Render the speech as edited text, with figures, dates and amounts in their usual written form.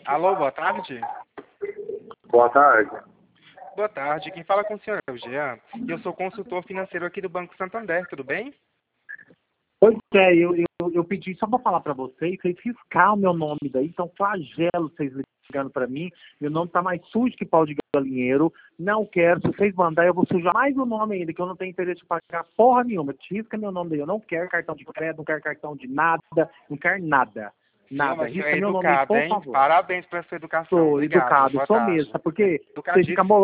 Alô, boa tarde. Boa tarde. Boa tarde, quem fala com o senhor é o Jean. Eu sou consultor financeiro aqui do Banco Santander, tudo bem? Pois é, eu pedi só para falar para vocês riscar o meu nome daí, então flagelo vocês ligando para mim, meu nome tá mais sujo que pau de galinheiro, não quero, se vocês mandarem eu vou sujar mais o nome ainda, que eu não tenho interesse de pagar porra nenhuma, risca meu nome daí, eu não quero cartão de crédito, não quero cartão de nada, não quero nada. Não, Nada, mas o senhor risca é meu nome aí, educado, por hein? favor. Parabéns pela sua educação. Sou Obrigado, educado, boa sou tarde. mesmo, sabe por quê? Você fica Educadíssimo.